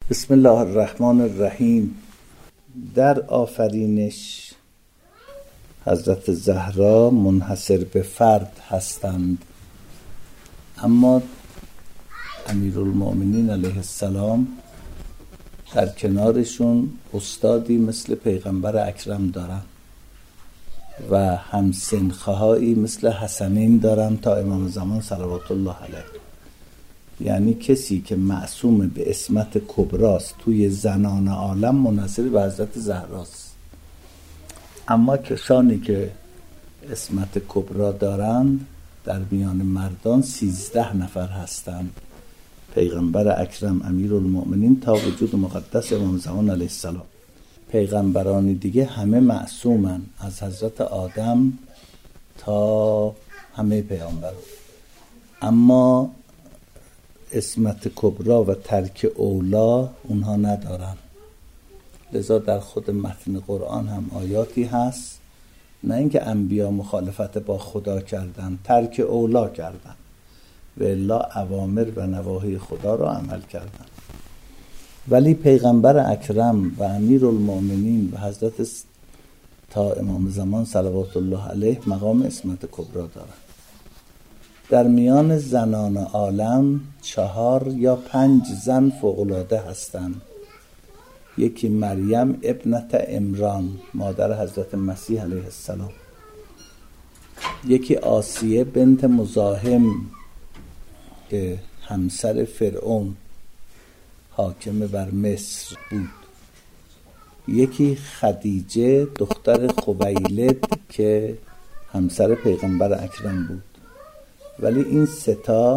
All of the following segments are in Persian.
بسم الله الرحمن الرحیم. در آفرینش حضرت زهرا منحصر به فرد هستند، اما امیرالمؤمنین علیه السلام در کنارشون استادی مثل پیغمبر اکرم دارن و همسنخهایی مثل حسنین دارن تا امام زمان صلوات الله علیه. یعنی کسی که معصوم به عصمت کبراست توی زنان عالم منحصر به حضرت زهراست، اما کسانی که عصمت کبرا دارند در میان مردان 13 نفر هستند: پیغمبر اکرم امیرالمؤمنین تا وجود مقدس امام زمان علیه السلام. پیغمبران دیگه همه معصومن، از حضرت آدم تا همه پیغمبران، اما عصمت کبرا و ترک اولا اونها ندارن. لذا در خود متن قرآن هم آیاتی هست، نه اینکه انبیا مخالفت با خدا کردن، ترک اولا کردن و الا اوامر و نواهی خدا را عمل کردن. ولی پیغمبر اکرم و امیرالمؤمنین و حضرت تا امام زمان صلوات الله علیه مقام عصمت کبرا دارن. در میان زنان عالم 4 یا 5 زن فوق‌العاده هستند. یکی مریم ابنت عمران، مادر حضرت مسیح علیه السلام. یکی آسیه بنت مزاحم که همسر فرعون حاکم بر مصر بود. یکی خدیجه دختر خویلد که همسر پیغمبر اکرم بود. ولی این 3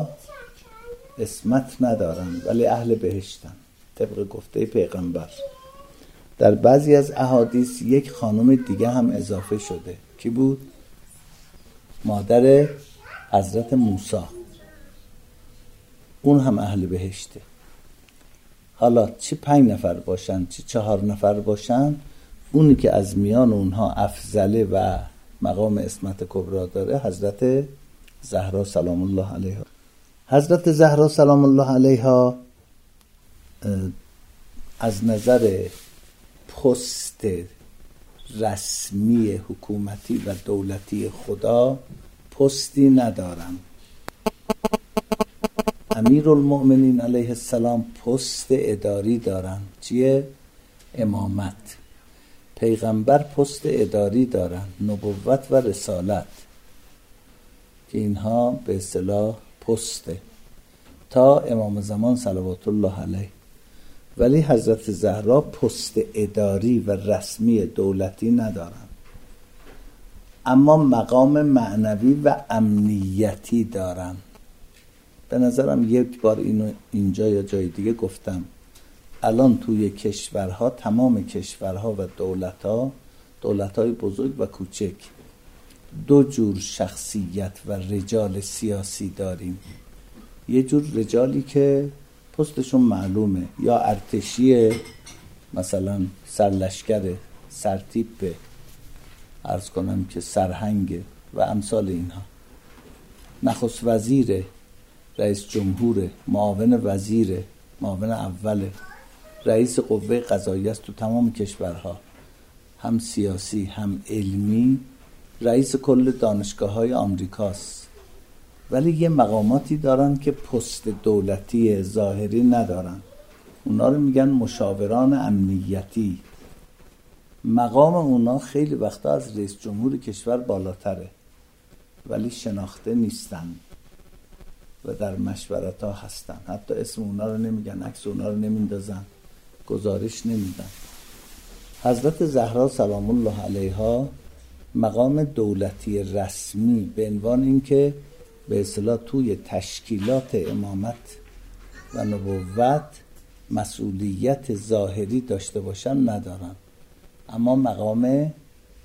عصمت ندارن، ولی اهل بهشتن طبق گفته پیغمبر. در بعضی از احادیث یک خانم دیگه هم اضافه شده. کی بود؟ مادر حضرت موسی، اون هم اهل بهشته. حالا چه 5 نفر باشن چه 4 نفر باشن، اونی که از میان اونها افضله و مقام عصمت کبرا داره حضرت زهرا سلام الله علیها. حضرت زهرا سلام الله علیها از نظر پست رسمی حکومتی و دولتی خدا پستی ندارن. امیرالمؤمنین علیه السلام پست اداری دارن. چیه؟ امامت. پیغمبر پست اداری دارن، نبوت و رسالت، که اینها به اصطلاح پسته تا امام زمان صلوات الله علیه. ولی حضرت زهرا پست اداری و رسمی دولتی ندارن، اما مقام معنوی و امنیتی دارن. به نظرم یک بار اینو اینجا یا جای دیگه گفتم. الان توی کشورها، تمام کشورها و دولت‌های بزرگ و کوچک، 2 جور شخصیت و رجال سیاسی داریم. یه جور رجالی که پستشون معلومه، یا ارتشی، مثلا سرلشکر، سرتیپ، عرض کنم که سرهنگ و امثال اینها. نخست وزیر، رئیس جمهور، معاون وزیر، معاون اول، رئیس قوه قضاییه است تو تمام کشورها، هم سیاسی هم علمی، رئیس کل دانشگاه‌های آمریکاست. ولی یه مقاماتی دارن که پست دولتی ظاهری ندارن. اونا رو میگن مشاوران امنیتی. مقام اونا خیلی وقتا از رئیس جمهور کشور بالاتره، ولی شناخته نیستن و در مشورت ها هستن. حتی اسم اونا رو نمیگن، عکس اونا رو نمیندازن، گزارش نمیدن. حضرت زهرا سلام الله علیها مقام دولتی رسمی به عنوان اینکه به اصطلاح توی تشکیلات امامت و نبوت مسئولیت ظاهری داشته باشن ندارن، اما مقام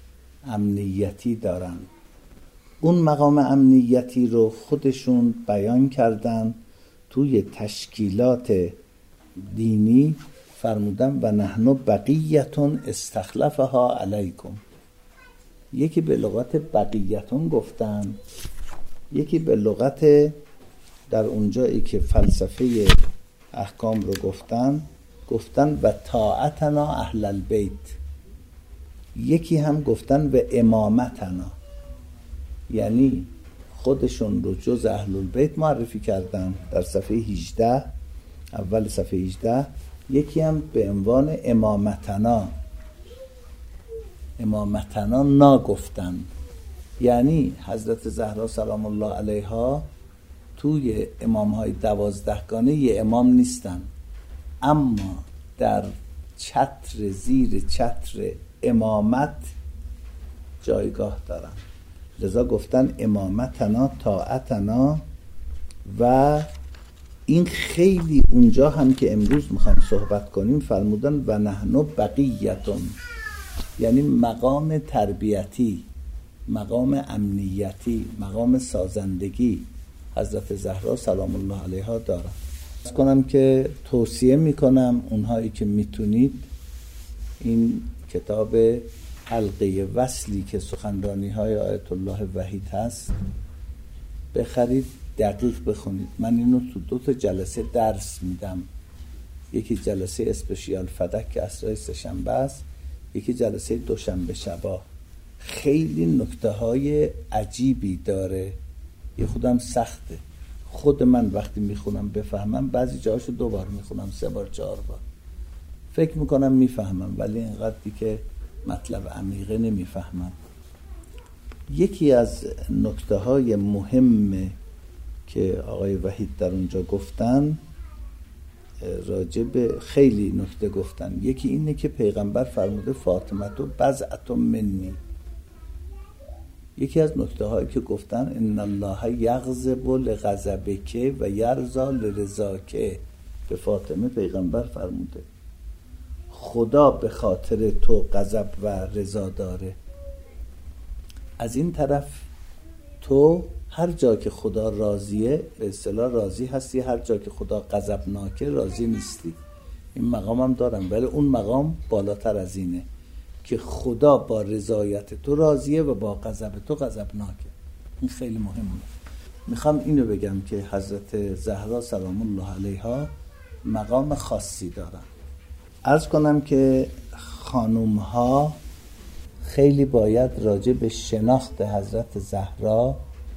امنیتی دارن. اون مقام امنیتی رو خودشون بیان کردن توی تشکیلات دینی، فرمودن و نحن بقیتون استخلفها علیکم. یکی به لغت بقیتون گفتن، یکی به لغت در اونجایی که فلسفه احکام رو گفتن گفتن و طاعتنا اهل البیت، یکی هم گفتن و امامتنا، یعنی خودشون رو جز اهل البیت معرفی کردن در صفحه 18، اول صفحه 18. یکی هم به عنوان امامتنا ناگفتن، یعنی حضرت زهرا سلام الله علیها توی امامهای 12گانه یه امام نیستن، اما در چتر زیر چتر امامت جایگاه دارن، لذا گفتن امامتنا طاعتنا. و این خیلی اونجا هم که امروز میخوام صحبت کنیم فرمودن و نحن بقیتون، یعنی مقام تربیتی، مقام امنیتی، مقام سازندگی حضرت زهرا سلام الله علیها دارن. از کنم که توصیه میکنم اونهایی که میتونید این کتاب حلقه وصلی که سخنرانی های آیت الله وحید هست بخرید، دقیق بخونید. من اینو تو 2 جلسه درس میدم، یکی جلسه اسپشیال فدک که عصرهای سه‌شنبه است، یکی جلسه دوشنبه شبا. خیلی نکته های عجیبی داره، یه خودم سخته، خود من وقتی میخونم بفهمم بعضی جاهاشو 2 بار میخونم، 3 بار 4 بار فکر میکنم میفهمم، ولی اینقدری که مطلب عمیقه نمیفهمم. یکی از نکته های مهم که آقای وحید در اونجا گفتن، راجع به خیلی نکته گفتن، یکی اینه که پیغمبر فرموده فاطمه تو بضعة منی. یکی از نکته هایی که گفتن ان الله یغضب لغضبک و یرضی لرضاک، به فاطمه پیغمبر فرموده خدا به خاطر تو غضب و رضا داره. از این طرف تو هر جا که خدا راضیه به اصطلاح راضی هستی، هر جا که خدا غضبناکه راضی نیستی. این مقام هم دارم، ولی اون مقام بالاتر از اینه که خدا با رضایت تو راضیه و با غضب تو غضبناکه. این خیلی مهمه. میخوام اینو بگم که حضرت زهرا سلام الله علیها مقام خاصی دارن. عرض کنم که خانوم ها خیلی باید راجع به شناخت حضرت زهرا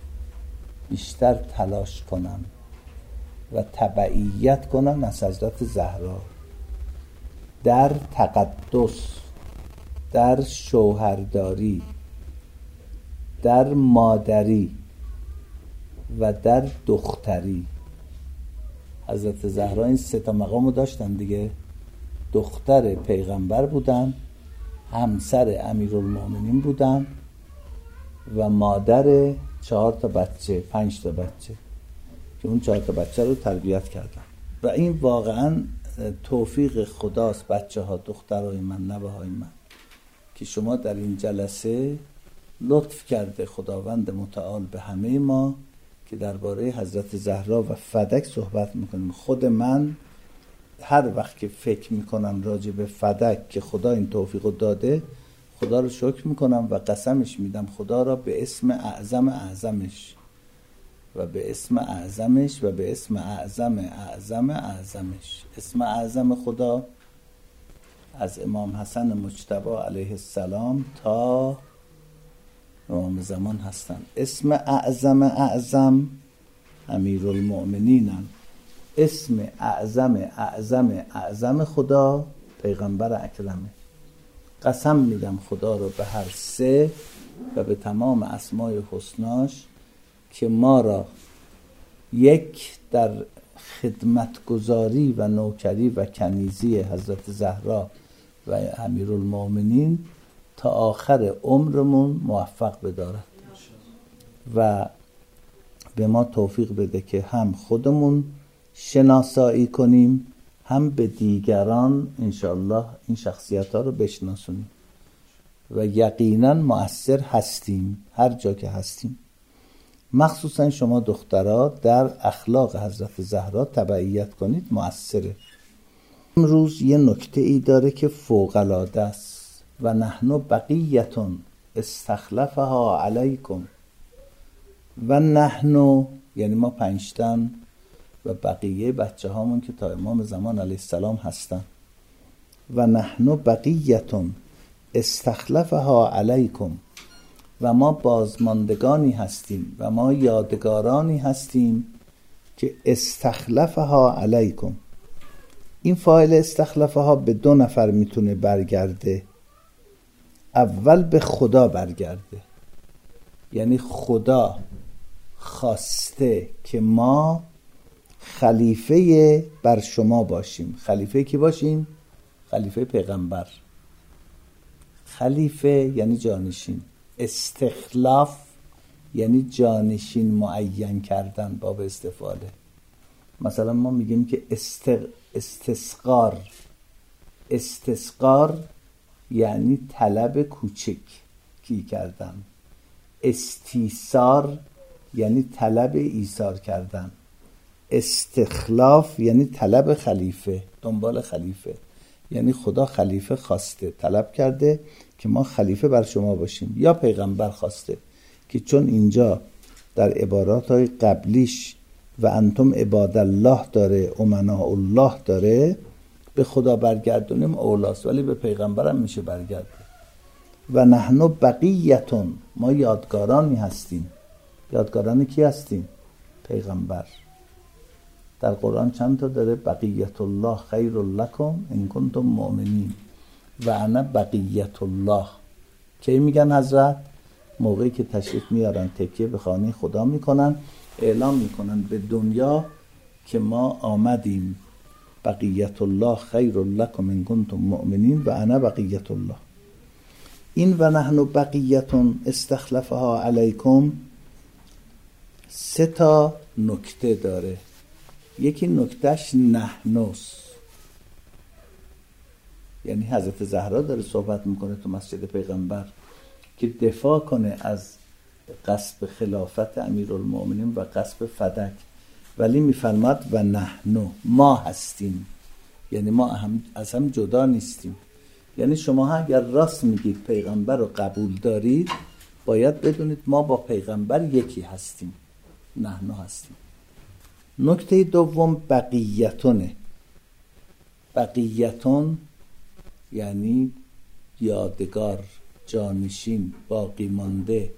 بیشتر تلاش کنن و تبعیت کنن از حضرت زهرا در تقدس، در شوهرداری، در مادری و در دختری. حضرت زهرا این 3 مقامو داشتن دیگه، دختر پیغمبر بودن، همسر امیرالمومنین بودن و مادر 4 بچه 5 بچه که اون 4 بچه رو تربیت کردن. و این واقعا توفیق خداست بچه ها، دخترای من، نوه های من، که شما در این جلسه لطف کرده خداوند متعال به همه ما که درباره حضرت زهرا و فدک صحبت میکنیم. خود من هر وقت که فکر میکنم راجع به فدک که خدا این توفیق داده، خدا رو شکر میکنم و قسمش میدم خدا را به اسم اعظم اعظمش و به اسم اعظمش و به اسم اعظم اعظم اعظمش. اسم اعظم خدا از امام حسن مجتبی علیه السلام تا امام زمان هستن. اسم اعظم اعظم امیرالمؤمنینن. اسم اعظم اعظم اعظم خدا پیغمبر اکرمه. قسم میدم خدا رو به هر 3 و به تمام اسمای حسناش که ما را یک در خدمتگزاری و نوکری و کنیزی حضرت زهرا و امیرالمومنین تا آخر عمرمون موفق بدارد و به ما توفیق بده که هم خودمون شناسایی کنیم، هم به دیگران انشاءالله این شخصیت ها رو بشناسونیم و یقینا مؤثر هستیم هر جا که هستیم. مخصوصا شما دخترها در اخلاق حضرت زهرا تبعیت کنید، مؤثره. امروز یه نکته ای داره که فوق‌العاده است و نحن بقیتون استخلفها علیکم. و نحن یعنی ما 5 تن و بقیه بچه هامون که تا امام زمان علیه السلام هستن. و نحن بقیتون استخلفها علیکم، و ما بازماندگانی هستیم و ما یادگارانی هستیم که استخلفها علیکم. این فاعل استخلفها به 2 نفر میتونه برگرده. اول به خدا برگرده، یعنی خدا خواسته که ما خلیفه بر شما باشیم. خلیفه کی باشیم؟ خلیفه پیغمبر. خلیفه یعنی جانشین، استخلاف یعنی جانشین معین کردن باب استفاده. مثلا ما میگیم که استسقار یعنی طلب کوچکی کردن. استیثار یعنی طلب ایثار کردن. استخلاف یعنی طلب خلیفه، دنبال خلیفه. یعنی خدا خلیفه خواسته، طلب کرده که ما خلیفه بر شما باشیم، یا پیغمبر خواسته که چون اینجا در عباراتهای قبلیش و انتم عباد الله داره، امناء الله داره، به خدا برگردونیم اولاست، ولی به پیغمبرم میشه برگرده. و نحن بقیتون، ما یادگارانی هستیم. یادگارانی کی هستیم؟ پیغمبر. در قرآن چند تا داره؟ بقیت الله خیر لکم ان کنتم مؤمنین و انا بقیت الله. کی میگن حضرت؟ موقعی که تشریف میارن تکیه به خانه خدا میکنن، اعلام میکنن به دنیا که ما آمدیم. بقیت الله خیر لکم ان کنتم مؤمنین و انا بقیت الله. این و نحن بقیتون استخلفها علیکم 3 نکته داره. یکی نکتهش نحنوست، یعنی حضرت زهرا داره صحبت میکنه تو مسجد پیغمبر که دفاع کنه از غصب خلافت امیرالمؤمنین و غصب فدک، ولی میفرماد و نحنو، ما هستیم، یعنی ما از هم جدا نیستیم. یعنی شما اگر راست میگید پیغمبر رو قبول دارید، باید بدونید ما با پیغمبر یکی هستیم، نحنو هستیم. نکته دوم بقیتونه. بقیتون یعنی یادگار، جانشین، باقی مانده.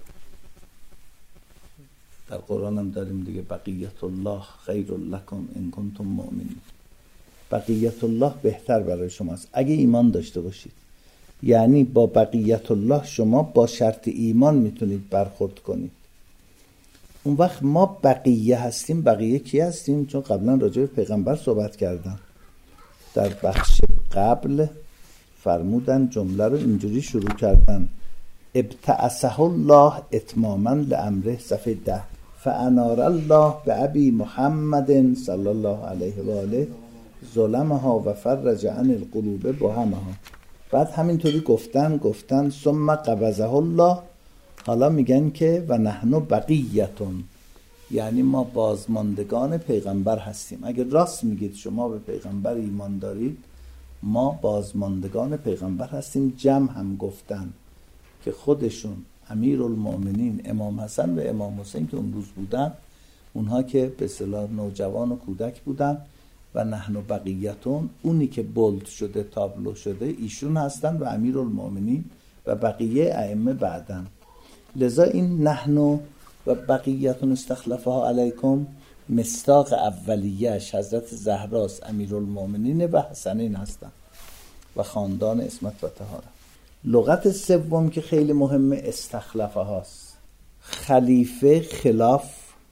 در قرآن هم داریم دیگه، بقیت الله خیر لکم ان کنتم مؤمنین. بقیت الله بهتر برای شماست اگه ایمان داشته باشید. یعنی با بقیت الله شما با شرط ایمان میتونید برخورد کنید. اون وقت ما بقیه هستیم. بقیه کی هستیم؟ چون قبلا راجع به پیغمبر صحبت کردم. در بخش قبل فرمودن جمله رو اینجوری شروع کردن: ابتعثه الله اتماما لامره، صفحه 10. فانار الله بعبی محمد صلی الله علیه و آله ظلمها و فرج عن القلوب بهمها. بعد همینطوری گفتن ثم قبضه الله. حالا میگن که و نحن بقیتون، یعنی ما بازماندگان پیغمبر هستیم. اگر راست میگید شما به پیغمبر ایمان دارید، ما بازماندگان پیغمبر هستیم. جمع هم گفتن که خودشون امیرالمؤمنین امام حسن و امام حسین که اون روز بودن، اونها که به اصطلاح نوجوان و کودک بودن، و نحن بقیتون اونی که بولد شده، تابلو شده، ایشون هستن و امیرالمؤمنین و بقیه ائمه بعدن. لذا این نحن و بقیتون استخلفها علیکم مصداق اولیه‌اش حضرت زهراست، امیرالمؤمنین و حسنین هستن و خاندان عصمت و طهارت. لغت سوم که خیلی مهمه استخلفه هاست. خلیفه، خلاف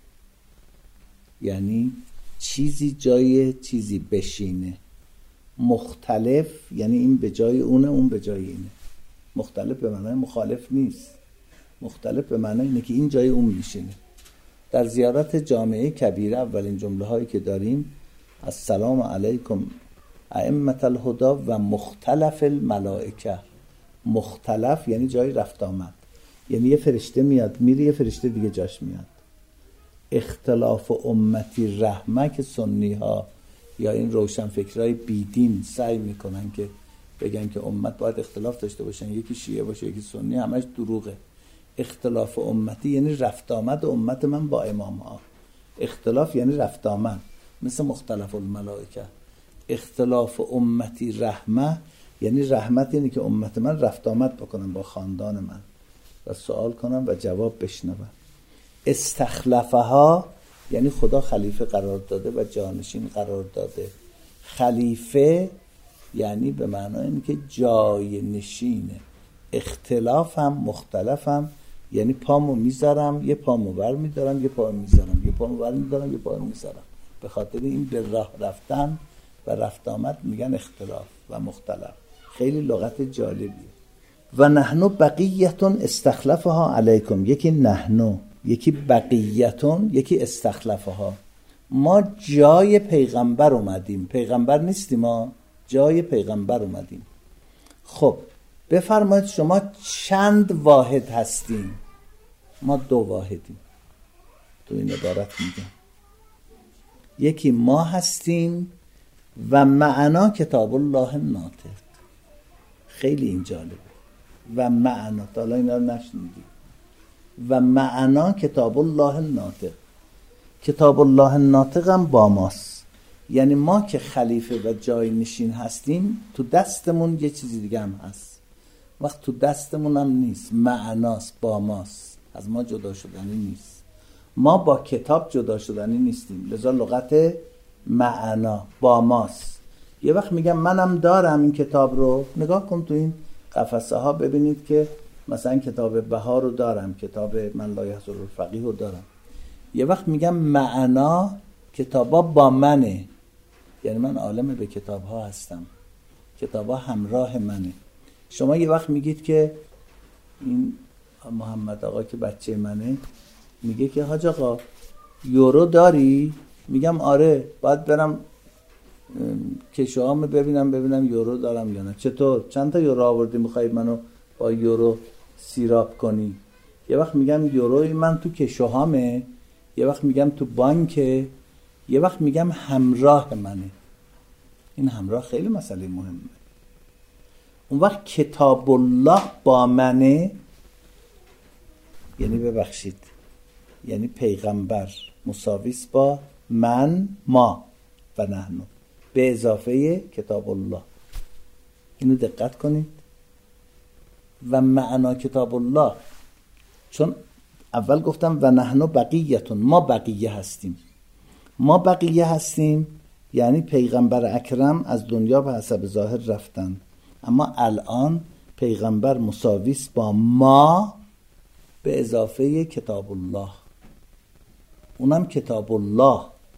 یعنی چیزی جای چیزی بشینه. مختلف یعنی این به جای اونه، اون به جای اینه. مختلف به معنای مخالف نیست. مختلف به معنای اینه که این جای اون میشینه. در زیارت جامعه کبیره اولین جمله هایی که داریم: السلام علیکم ائمة الهدی و مختلف الملائکه. مختلف یعنی جای رفت آمد، یعنی یه فرشته میاد میره، یه فرشته دیگه جاش میاد. اختلاف امتی رحمه که سنی ها یا این روشنفکرای بیدین سعی میکنن که بگن که امت باید اختلاف داشته باشن، یکی شیعه باشه یکی سنی، همش دروغه. اختلاف امتی یعنی رفت آمد امت من با امام ها. اختلاف یعنی رفت آمد، مثل مختلف الملائکه. اختلاف امتی رحمه یعنی رحمت اینه که امت من رفت آمد بکنن با خاندان من و سوال کنن و جواب بشنون. استخلفها یعنی خدا خلیفه قرار داده و جانشین قرار داده. خلیفه یعنی به معنای اینه که جای نشینه. اختلاف هم مختلف هم یعنی پامو میذارم یه پامو بر میدارم یه پامو میذارم یه پامو بر میدارم یه پامو میذارم. به خاطر این به راه رفتن و رفت آمد میگن اختلاف و مختلف. خیلی لغت جالبیه. و نحنو بقیتون استخلفها علیکم. یکی نحنو، یکی بقیتون، یکی استخلفها. ما جای پیغمبر اومدیم. پیغمبر نیستیم، ما جای پیغمبر اومدیم. خب بفرمایید شما چند واحد هستیم؟ ما 2 واحدیم. تو این عبارت میگم یکی ما هستیم و معنا کتاب الله ناطق. خیلی این جالبه. و معنا حالا اینا رو نشنیدی. و معنا کتاب الله ناطق. کتاب الله ناطق هم با ماست. یعنی ما که خلیفه و جای نشین هستیم تو دستمون یه چیزی دیگه هم هست. وقت تو دستمون هم نیست، معناست، با ماست، از ما جدا شدنی نیست. ما با کتاب جدا شدنی نیستیم، لذا لغت معنا با ماست. یه وقت میگم منم دارم این کتاب رو. نگاه کن تو این قفسه ها ببینید که مثلا کتاب بهار رو دارم، کتاب من لا یحضر الفقیه رو دارم. یه وقت میگم معنا کتابا با منه، یعنی من عالم به کتاب ها هستم، کتابا همراه منه. شما یه وقت میگید که این محمد آقا که بچه منه میگه که حاج آقا یورو داری؟ میگم آره، باید برم کشوهامو ببینم یورو دارم یا نه. چطور؟ چند تا یورو آوردی میخوای منو با یورو سیراب کنی؟ یه وقت میگم یوروی من تو کشوهامه، یه وقت میگم تو بانکه، یه وقت میگم همراه منه. این همراه خیلی مسئله مهمه. اون وقت کتاب الله با منه، یعنی ببخشید، یعنی پیغمبر مساویس با من، ما و نحنو به اضافه کتاب الله. اینو دقت کنید. و معنا کتاب الله، چون اول گفتم و نحنو بقیتون، ما بقیه هستیم. ما بقیه هستیم یعنی پیغمبر اکرم از دنیا به حسب ظاهر رفتن، اما الان پیغمبر مساویس با ما به اضافه کتاب الله. اونم کتاب الله.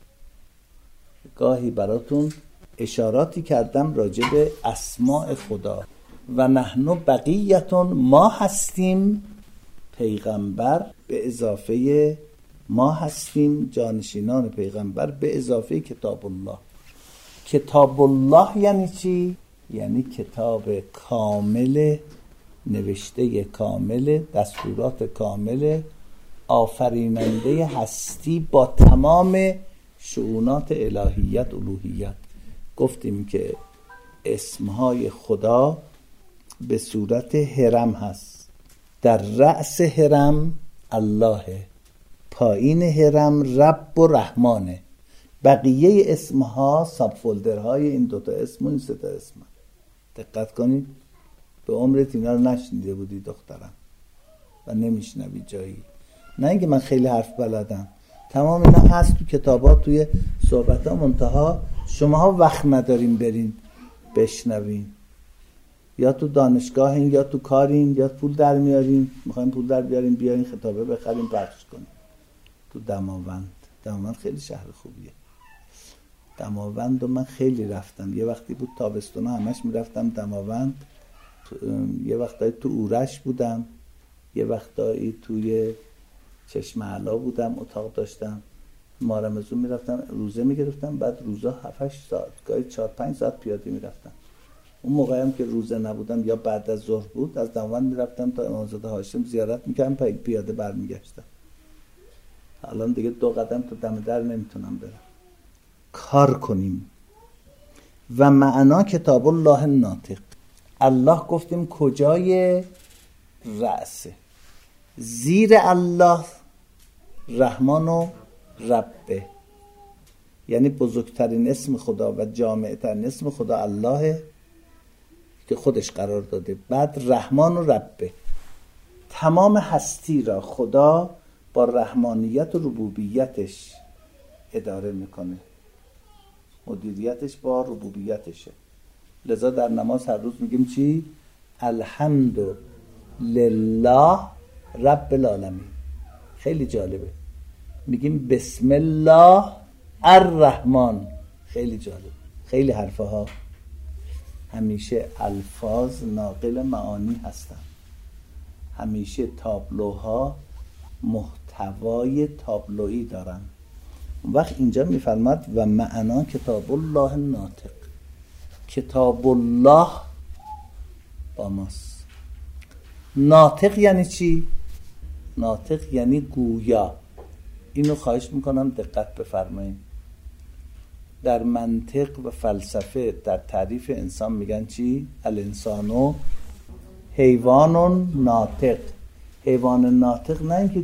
گاهی براتون اشاراتی کردم راجع به اسماء خدا. و نحنو بقیتون، ما هستیم، پیغمبر به اضافه ما هستیم، جانشینان پیغمبر به اضافه کتاب الله. کتاب الله یعنی چی؟ یعنی کتاب کامل، نوشته کامل، دستورات کامل، آفریننده هستی با تمام شؤونات الهیت الوهیت. گفتیم که اسمهای خدا به صورت هرم هست. در رأس هرم الله، پایین هرم رب و رحمانه. بقیه اسمها ساب فولدرهای این 2 تا اسم و این 3 تا اسم. دقت کنید. به عمرت اینا رو نشنیده بودی دخترم و نمیشنوی جایی. نه اینکه من خیلی حرف بلدم، تمام اینا هست تو کتابات، توی صحبت ها، منتها شماها وقت ندارین برین بشنوین. یا تو دانشگاهین یا تو کارین یا پول در میارین، میخواین پول در بیارین بیارین خطابه بخرین پخش کنین. تو دماوند خیلی شهر خوبیه. دماوند رو من خیلی رفتم. یه وقتی بود تابستون همش میرفتم دماوند. یه وقتایی تو اورش بودم، یه وقتایی توی چشم علا بودم، اتاق داشتم. مارمزون میرفتم روزه میگرفتم، بعد روزا 7-8 ساعت، گاهی 4-5 ساعت پیاده میرفتم. اون موقعی هم که روزه نبودم یا بعد از ظهر بود، از دماوند میرفتم تا امامزاده هاشم زیارت میکردم، پیاده برمیگشتم. الان دیگه 2 قدم تو دم در نمیتونم برم. کار کنیم. و معنا کتاب الله ناطق. الله گفتیم کجای رأسه، زیر الله رحمان و ربه، یعنی بزرگترین اسم خدا و جامعترین اسم خدا الله، که خودش قرار داده. بعد رحمان و ربه، تمام هستی را خدا با رحمانیت و ربوبیتش اداره میکنه، مدیریتش با ربوبیتشه. لذا در نماز هر روز میگیم چی؟ الحمد لله رب العالمین. خیلی جالبه. میگیم بسم الله الرحمن. خیلی جالب. خیلی حرفه ها همیشه الفاظ ناقل معانی هستن. همیشه تابلوها محتوای تابلویی دارن. اون وقت اینجا میفرماد و معنا کتاب الله ناطق. کتاب الله با ماست. ناطق یعنی چی؟ ناطق یعنی گویا. اینو خواهش میکنم دقت بفرمایید. در منطق و فلسفه در تعریف انسان میگن چی؟ الانسانو حیوان ناطق. حیوان ناطق نه اینکه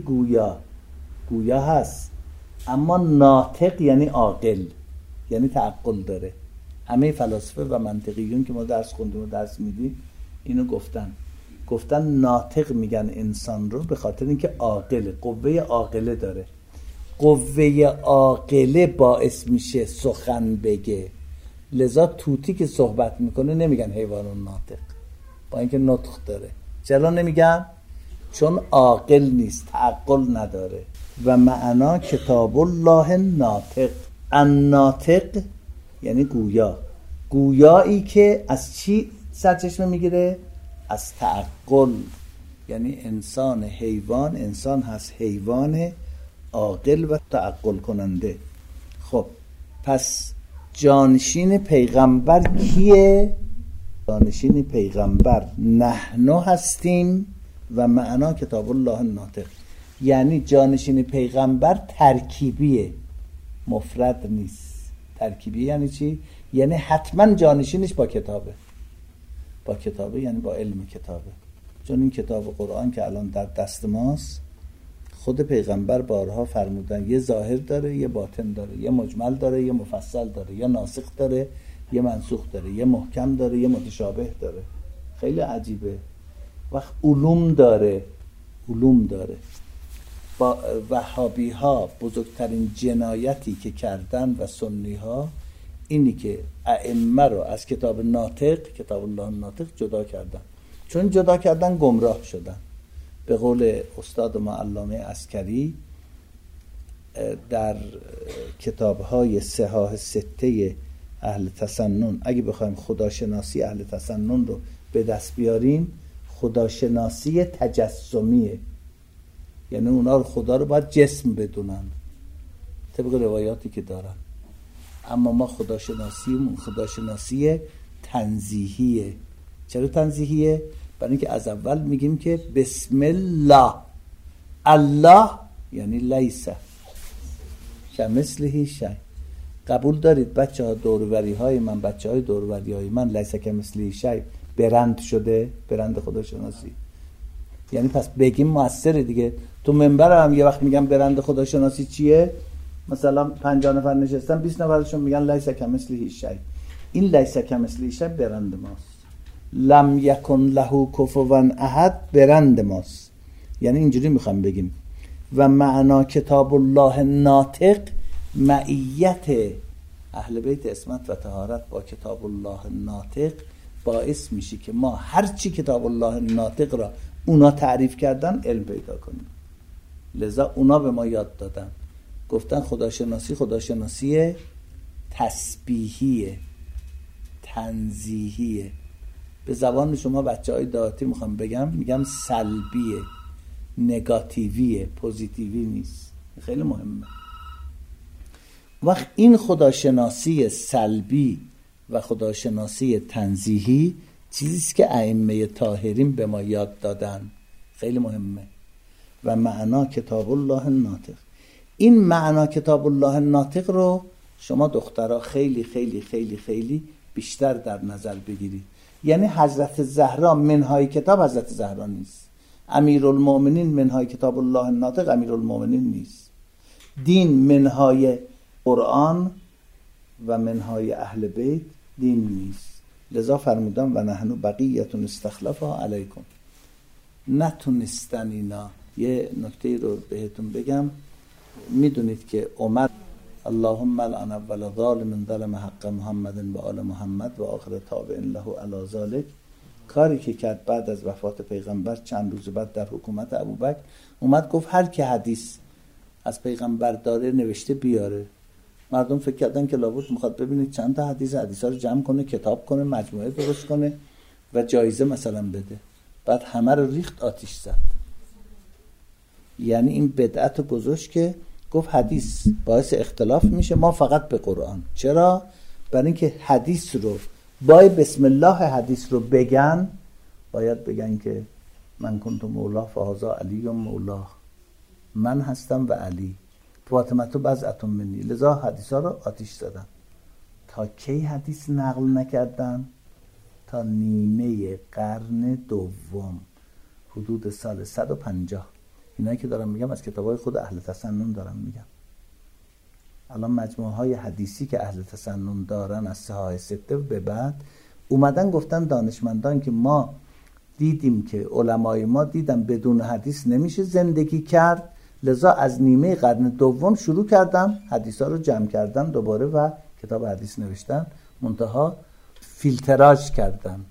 گویا هست، اما ناطق یعنی عاقل، یعنی تعقل داره. همه فلاسفه و منطقیون که ما درس خوندیم و درس میدیم اینو گفتن ناطق میگن انسان رو به خاطر اینکه عاقله، قوه عاقله داره. قوه عاقله باعث میشه سخن بگه. لذا طوطی که صحبت میکنه نمیگن حیوان ناطق، با اینکه نطق داره. چرا نمیگن؟ چون عاقل نیست، تعقل نداره. و معنا کتاب الله ناطق. الناطق یعنی گویا. گویایی که از چی سرچشمه میگیره؟ از تعقل. یعنی انسان حیوان، انسان هست حیوان عاقل و تعقل کننده. خب پس جانشین پیغمبر کیه؟ جانشین پیغمبر نحنو هستیم و معنا کتاب الله ناطق. یعنی جانشین پیغمبر ترکیبیه، مفرد نیست. ترکیبی یعنی چی؟ یعنی حتما جانشینش با کتابه. با کتابه یعنی با علم کتابه. چون این کتاب قرآن که الان در دست ماست، خود پیغمبر بارها فرمودن یه ظاهر داره، یه باطن داره، یه مجمل داره، یه مفصل داره، یه ناسخ داره، یه منسوخ داره، یه محکم داره، یه متشابه داره. خیلی عجیبه. وقت علوم داره. با وهابی ها بزرگترین جنایتی که کردن و سنی ها اینی که ائمه رو از کتاب ناطق، کتاب الله ناطق جدا کردن. چون جدا کردن گمراه شدن. به قول استاد ما علامه عسکری در کتاب‌های صحاح سته اهل تسنن، اگه بخوایم خداشناسی اهل تسنن رو به دست بیاریم، خداشناسی تجسمیه. یعنی اونا رو خدا رو باید جسم بدونن طبق روایاتی که دارن. اما ما خداشناسی تنزیهیه. چرا تنزیهیه؟ برای اینکه از اول میگیم که بسم الله. الله یعنی لیس کمثله شیء. قبول دارید بچه ها دوروری های من، بچه های دوروری های من لیس کمثله شیء برند شده، برند خداشناسی. یعنی پس بگیم موثره دیگه. تو منبر هم یه وقت میگم برند خداشناسی چیه، مثلا 50 نفر نشستن 20 نفرشون میگن لیس کمثله شیء. این لیس کمثله شیء برند ماست. لم یکن له کفوا احد برند ماست. یعنی اینجوری میخوام بگیم. و معنا کتاب الله ناطق، معیت اهل بیت عصمت و طهارت با کتاب الله ناطق باعث میشه که ما هرچی کتاب الله ناطق را اونا تعریف کردن علم پیدا کنیم. لذا اونا به ما یاد دادن، گفتن خداشناسی تسبیحیه، تنزیهیه. به زبان شما بچه های دهاتی میگم سلبیه، نگاتیویه، پوزیتیوی نیست. خیلی مهمه. وقت این خداشناسی سلبی و خداشناسی تنزیهی چیزیست که ائمه طاهرین به ما یاد دادن. خیلی مهمه. و معنا کتاب الله ناطق. این معنا کتاب الله ناطق رو شما دخترها خیلی خیلی خیلی خیلی بیشتر در نظر بگیرید. یعنی حضرت زهرا منهای کتاب حضرت زهرا نیست. امیرالمؤمنین منهای کتاب الله ناطق امیرالمؤمنین نیست. دین منهای قرآن و منهای اهل بیت دین نیست. لذا فرمودن و نحن بقیة استخلفها علیکم. نتونستن اینا. یه نکته رو بهتون بگم، میدونید که عمر اللهم لعن اول ظالم ظلم حق محمد و آل محمد و آخر تابع له علی ذلک، کاری که کرد بعد از وفات پیغمبر چند روز بعد در حکومت ابوبکر، اومد گفت هر کی حدیث از پیغمبر داره نوشته بیاره. مردم فکر کردن که لابد میخواد ببینید چند تا حدیثا رو جمع کنه، کتاب کنه، مجموعه درست کنه و جایزه مثلا بده. بعد همه رو ریخت آتیش زد. یعنی این بدعت رو گذاشت که گفت حدیث باعث اختلاف میشه، ما فقط به قرآن. چرا؟ برای اینکه حدیث رو باید بسم الله حدیث رو بگن، باید بگن که من کنت مولا فهذا علی مولا، من هستم و علی، فاطمه تو بضعة منی. لذا حدیث ها رو آتیش زدن. تا کی حدیث نقل نکردن؟ تا نیمه قرن دوم، حدود سال 150. اینایی که دارم میگم از کتابای خود اهل تسنن دارم میگم. الان مجموعه های حدیثی که اهل تسنن دارن از صحاح سته به بعد اومدن گفتن دانشمندان که ما دیدیم که علمای ما دیدن بدون حدیث نمیشه زندگی کرد، لذا از نیمه قرن دوم شروع کردن حدیثا رو جمع کردن دوباره و کتاب حدیث نوشتن. منتها فیلتراژ کردن.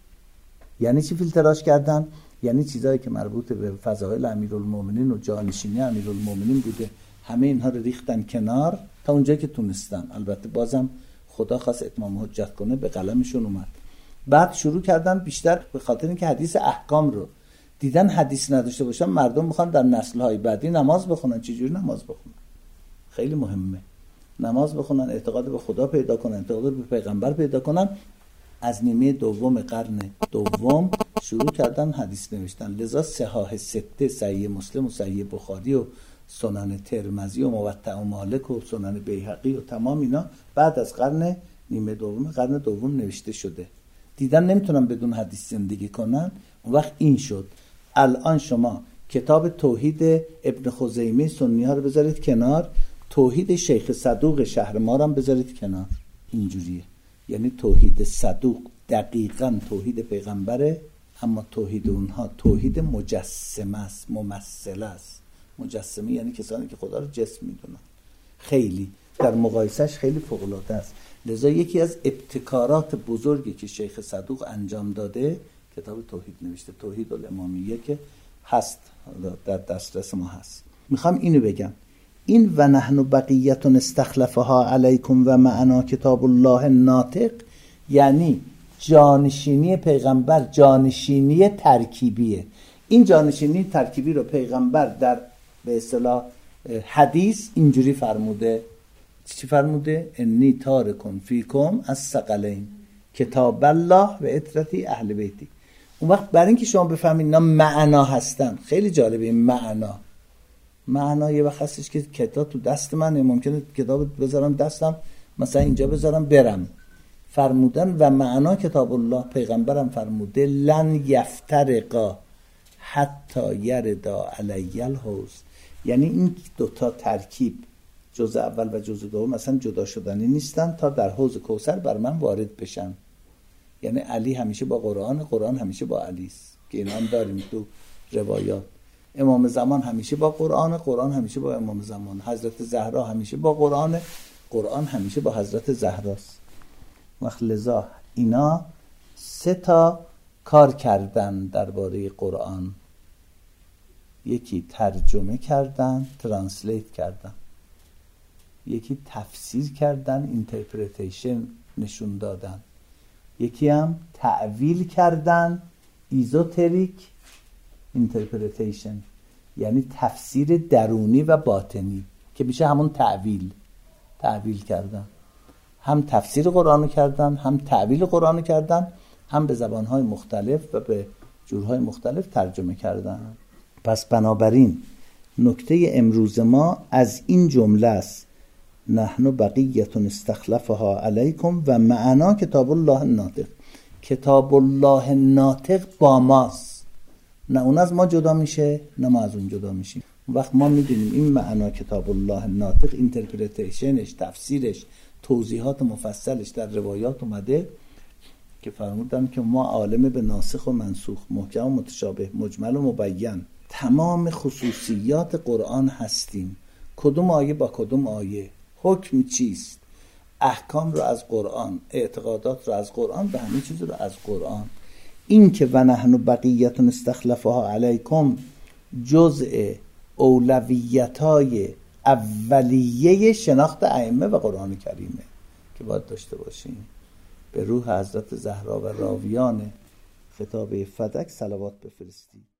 یعنی چی فیلتراژ کردن؟ یعنی چیزایی که مربوط به فضائل امیرالمومنین و جانشینی امیرالمومنین بوده، همه اینها رو ریختن کنار تا اونجایی که تونستن. البته بازم خدا خواست اتمام حجت کنه، به قلمشون اومد. بعد شروع کردن بیشتر به خاطر اینکه حدیث احکام رو دیدن حدیث نداشته باشن، مردم میخوان در نسل‌های بعدی نماز بخونن. چجوری نماز بخونن؟ خیلی مهمه. نماز بخونن، اعتقاد به خدا پیدا کنن، اعتقاد به پیغمبر پیدا کنن. از نیمه دوم قرن دوم شروع کردن حدیث نوشتن. لذا صحاح سته، صحیح مسلم و صحیح بخاری و سنن ترمذی و موطأ مالک و سنن بیهقی و تمام اینا بعد از نیمه دوم قرن دوم نوشته شده. دیدن نمیتونن بدون حدیث زندگی کنن، اون وقت این شد. الان شما کتاب توحید ابن خزیمه سنی ها رو بذارید کنار، توحید شیخ صدوق شهر ما رو هم بذارید کنار. اینجوریه. یعنی توحید صدوق دقیقاً توحید پیغمبره، اما توحید اونها توحید مجسمه است، ممثله است. مجسمه یعنی کسانی که خدا رو جسم میدونن. خیلی در مقایسهش خیلی فوق العاده است. لذا یکی از ابتکارات بزرگی که شیخ صدوق انجام داده کتاب توحید نوشته، توحید الامامیه، که هست در دسترس ما هست. میخوام اینو بگم، این و نحن بقیة استخلفها علیکم و معنا کتاب الله ناطق، یعنی جانشینی پیغمبر جانشینی ترکیبیه. این جانشینی ترکیبی رو پیغمبر در به اصطلاح حدیث اینجوری فرموده. چی فرموده؟ انی تارکم فیکم الثقلین کتاب الله و اطرتی اهل بیتی. اون وقت برای اینکه شما بفهمید اینا معنا هستن، خیلی جالبه این معنا یه وقت هستش که کتاب تو دست منه، ممکنه کتاب بذارم دستم مثلا اینجا بذارم برم. فرمودن و معنا کتاب الله، پیغمبرم فرموده لن یفترقا حتی یردا علی الحوض. یعنی این دوتا ترکیب جزء اول و جزء دوم مثلا جدا شدنی نیستن تا در حوض کوثر بر من وارد بشن. یعنی علی همیشه با قرآن، قرآن همیشه با علی است که اینا هم داریم تو روایات. امام زمان همیشه با قرآن، قرآن همیشه با امام زمان. حضرت زهرا همیشه با قرآن، قرآن همیشه با حضرت زهراست. وقت لذا اینا 3 تا کار کردن درباره قرآن. یکی ترجمه کردن، ترنسلیت کردن. یکی تفسیر کردن، اینترپریتیشن نشون دادن. یکی هم تعویل کردن، ایزوتریک اینترپریتیشن، یعنی تفسیر درونی و باطنی که میشه همون تعویل کردن. هم تفسیر قرآن کردن، هم تعویل قرآن کردن، هم به زبانهای مختلف و به جورهای مختلف ترجمه کردن. پس بنابراین نکته امروز ما از این جمله است: نحن بقیة استخلفها علیکم و معنا کتاب الله ناطق. کتاب الله ناطق با ماست، نه اون از ما جدا میشه نه ما از اون جدا میشیم. وقت ما میدونیم این معنا کتاب الله ناطق، اینترپریتیشنش، تفسیرش، توضیحات مفصلش در روایات اومده. که فرمودن که ما عالم به ناسخ و منسوخ، محکم و متشابه، مجمل و مبین، تمام خصوصیات قرآن هستیم. کدوم آیه با کدوم آیه، حکم چیست، احکام رو از قرآن، اعتقادات رو از قرآن، به همه چیز رو از قرآن. این که و نحن بقیت استخلفها علیکم جزء اولویتای اولیه شناخت ائمه و قرآن کریمه که باید داشته باشیم. به روح حضرت زهرا و راویان خطابه فدک صلوات بفرستید.